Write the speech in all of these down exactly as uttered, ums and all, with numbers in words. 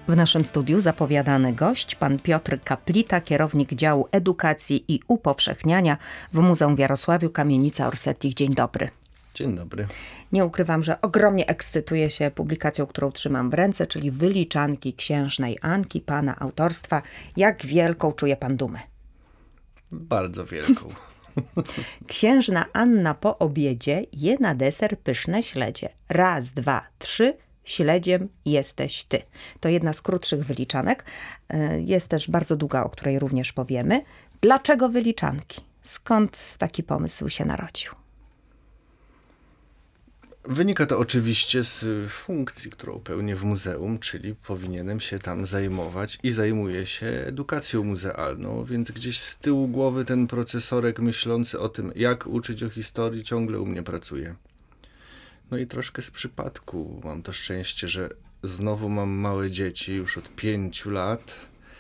W naszym studiu zapowiadany gość, pan Piotr Kaplita, kierownik działu edukacji i upowszechniania w Muzeum w Jarosławiu, kamienica Orsettich. Dzień dobry. Dzień dobry. Nie ukrywam, że ogromnie ekscytuję się publikacją, którą trzymam w ręce, czyli Wyliczanki księżnej Anki, pana autorstwa. Jak wielką czuje pan dumę? Bardzo wielką. Księżna Anna po obiedzie je na deser pyszne śledzie. Raz, dwa, trzy. Śledziem jesteś ty. To jedna z krótszych wyliczanek. Jest też bardzo długa, o której również powiemy. Dlaczego wyliczanki? Skąd taki pomysł się narodził? Wynika to oczywiście z funkcji, którą pełnię w muzeum, czyli powinienem się tam zajmować i zajmuję się edukacją muzealną, więc gdzieś z tyłu głowy ten procesorek myślący o tym, jak uczyć o historii, ciągle u mnie pracuje. No i troszkę z przypadku mam to szczęście, że znowu mam małe dzieci już od pięciu lat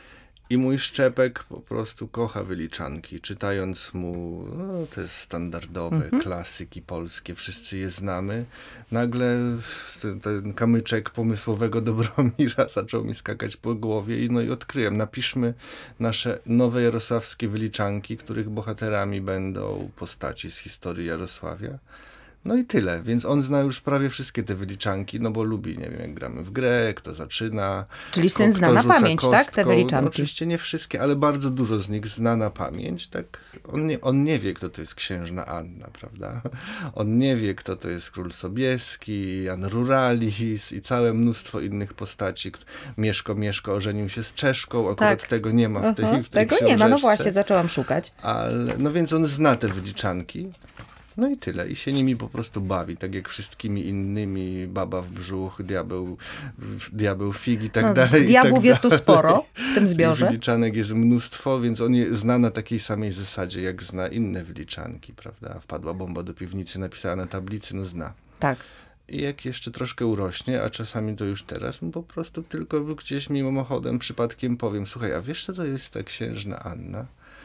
i mój szczepek po prostu kocha wyliczanki, czytając mu no, te standardowe mhm. klasyki polskie, wszyscy je znamy. Nagle ten, ten kamyczek pomysłowego Dobromira zaczął mi skakać po głowie i no i odkryłem, napiszmy nasze nowe jarosławskie wyliczanki, których bohaterami będą postaci z historii Jarosławia. No i tyle, więc on zna już prawie wszystkie te wyliczanki, no bo lubi, nie wiem, jak gramy w grę, kto zaczyna. Czyli syn zna na pamięć, kostką. Tak, te wyliczanki? No, oczywiście nie wszystkie, ale bardzo dużo z nich zna na pamięć, tak. On nie, on nie wie, kto to jest księżna Anna, prawda? On nie wie, kto to jest król Sobieski, Jan Ruralis i całe mnóstwo innych postaci. Mieszko Mieszko ożenił się z Czeszką, akurat tak. tego nie ma w tej, uh-huh. w tej Tego książeczce. nie ma, no właśnie, zaczęłam szukać. Ale, no więc on zna te wyliczanki. No i tyle. I się nimi po prostu bawi, tak jak wszystkimi innymi, baba w brzuch, diabeł, diabeł fig i tak no, dalej. Diabłów tak jest tu sporo w tym zbiorze. Wyliczanek jest mnóstwo, więc on je zna na takiej samej zasadzie, jak zna inne wyliczanki, prawda? Wpadła bomba do piwnicy, napisała na tablicy, no zna. Tak. I jak jeszcze troszkę urośnie, a czasami to już teraz, no po prostu tylko gdzieś mimochodem, przypadkiem powiem, słuchaj, a wiesz co to jest ta księżna Anna?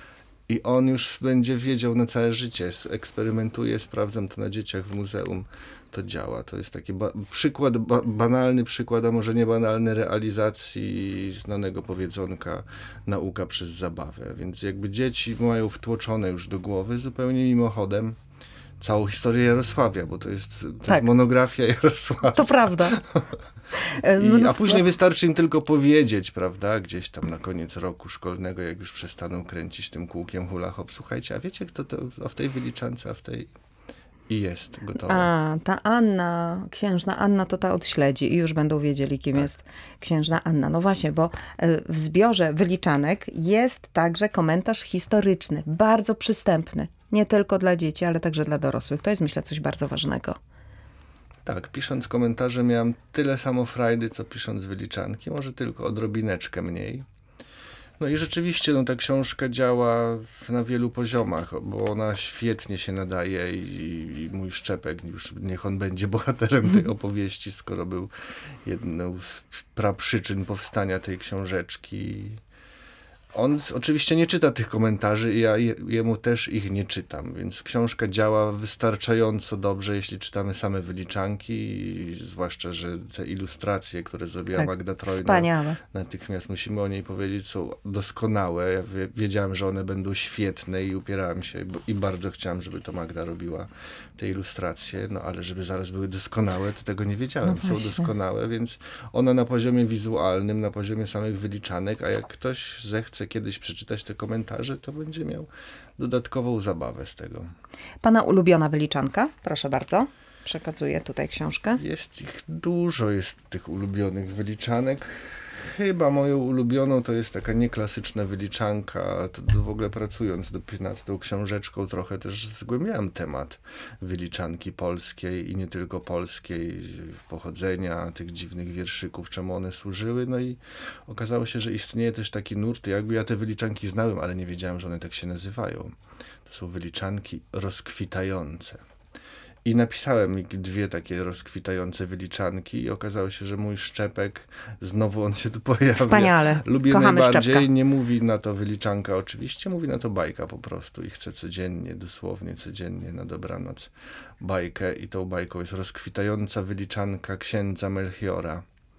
I on już będzie wiedział na całe życie. Eksperymentuje, sprawdzam to na dzieciach w muzeum. To działa. To jest taki ba- przykład, ba- banalny przykład, a może nie banalny realizacji znanego powiedzonka nauka przez zabawę. Więc jakby dzieci mają wtłoczone już do głowy zupełnie mimochodem całą historię Jarosławia, bo to jest, to tak. jest monografia Jarosławia. To prawda. I, a później wystarczy im tylko powiedzieć, prawda, gdzieś tam na koniec roku szkolnego, jak już przestaną kręcić tym kółkiem hula hop, słuchajcie, a wiecie kto to, a w tej wyliczance, a w tej... I jest gotowe. A, ta Anna, księżna Anna to ta od śledzi i już będą wiedzieli, kim tak. jest księżna Anna. No właśnie, bo w zbiorze wyliczanek jest także komentarz historyczny, bardzo przystępny. Nie tylko dla dzieci, ale także dla dorosłych. To jest, myślę, coś bardzo ważnego. Tak, pisząc komentarze miałem tyle samo frajdy, co pisząc wyliczanki, może tylko odrobineczkę mniej. No i rzeczywiście no, ta książka działa na wielu poziomach, bo ona świetnie się nadaje i, i mój szczepek, już niech on będzie bohaterem tej opowieści, skoro był jedną z praprzyczyn powstania tej książeczki. On oczywiście nie czyta tych komentarzy i ja je, jemu też ich nie czytam, więc książka działa wystarczająco dobrze, jeśli czytamy same wyliczanki, i zwłaszcza, że te ilustracje, które zrobiła tak, Magda Trojna, natychmiast musimy o niej powiedzieć, są doskonałe. Ja wiedziałem, że one będą świetne i upierałem się i bardzo chciałem, żeby to Magda robiła te ilustracje, no ale żeby zaraz były doskonałe, to tego nie wiedziałem. No są doskonałe, więc ona na poziomie wizualnym, na poziomie samych wyliczanek, a jak ktoś zechce kiedyś przeczytać te komentarze, to będzie miał dodatkową zabawę z tego. Pana ulubiona wyliczanka? Proszę bardzo. Przekazuję tutaj książkę. Jest ich dużo, jest tych ulubionych wyliczanek. Chyba moją ulubioną to jest taka nieklasyczna wyliczanka. To w ogóle pracując nad tą książeczką trochę też zgłębiałem temat wyliczanki polskiej i nie tylko polskiej, pochodzenia tych dziwnych wierszyków, czemu one służyły. No i okazało się, że istnieje też taki nurt, jakby ja te wyliczanki znałem, ale nie wiedziałem, że one tak się nazywają. To są wyliczanki rozkwitające. I napisałem dwie takie rozkwitające wyliczanki i okazało się, że mój szczepek, znowu on się tu pojawia. Wspaniale. Lubię Kochamy najbardziej, szczepka. Nie mówi na to wyliczanka oczywiście, mówi na to bajka po prostu i chce codziennie, dosłownie codziennie na dobranoc bajkę i tą bajką jest rozkwitająca wyliczanka księdza Melchiora.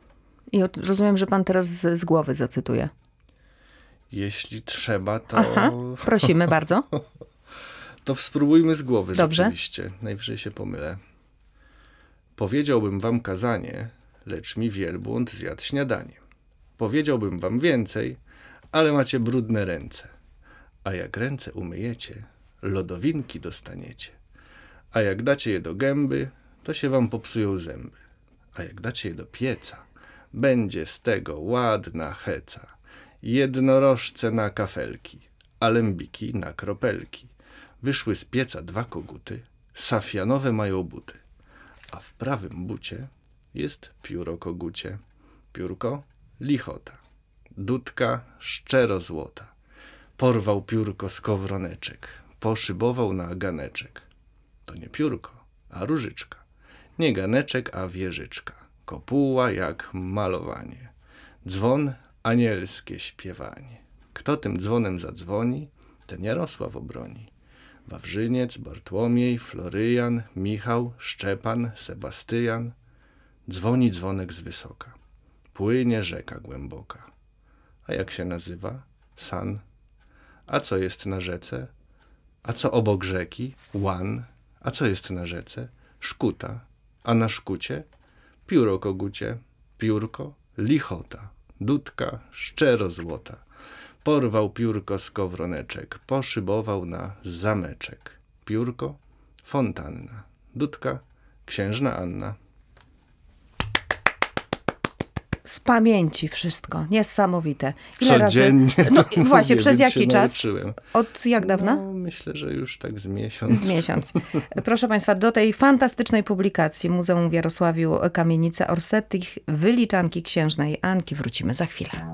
I od- rozumiem, że pan teraz z, z głowy zacytuje. Jeśli trzeba, to, Aha, prosimy bardzo. to spróbujmy z głowy Dobrze. rzeczywiście. Najwyżej się pomylę. Powiedziałbym wam kazanie, lecz mi wielbłąd zjadł śniadanie. Powiedziałbym wam więcej, ale macie brudne ręce. A jak ręce umyjecie, lodowinki dostaniecie. A jak dacie je do gęby, to się wam popsują zęby. A jak dacie je do pieca, będzie z tego ładna heca. Jednorożce na kafelki, a lębiki na kropelki. Wyszły z pieca dwa koguty, safianowe mają buty. A w prawym bucie jest pióro kogucie. Piórko lichota, dudka szczero złota. Porwał piórko skowroneczek, poszybował na ganeczek. To nie piórko, a różyczka. Nie ganeczek, a wieżyczka. Kopuła jak malowanie. Dzwon anielskie śpiewanie. Kto tym dzwonem zadzwoni, ten Jarosław obroni. Wawrzyniec, Bartłomiej, Floryjan, Michał, Szczepan, Sebastyjan. Dzwoni dzwonek z wysoka. Płynie rzeka głęboka. A jak się nazywa? San. A co jest na rzece? A co obok rzeki? Łan. A co jest na rzece? Szkuta. A na szkucie? Pióro kogucie. Piórko lichota. Dudka szczero złota. Porwał piórko skowroneczek, poszybował na zameczek. Piórko fontanna. Dudka księżna Anna. Z pamięci wszystko. Niesamowite. Codziennie. No, No, właśnie, nie, przez więc jaki się czas? nauczyłem. Od jak dawna? No, myślę, że już tak z miesiąc. Z miesiąc. Proszę Państwa, do tej fantastycznej publikacji Muzeum w Jarosławiu Kamienica Orsettich, wyliczanki księżnej Anki wrócimy za chwilę.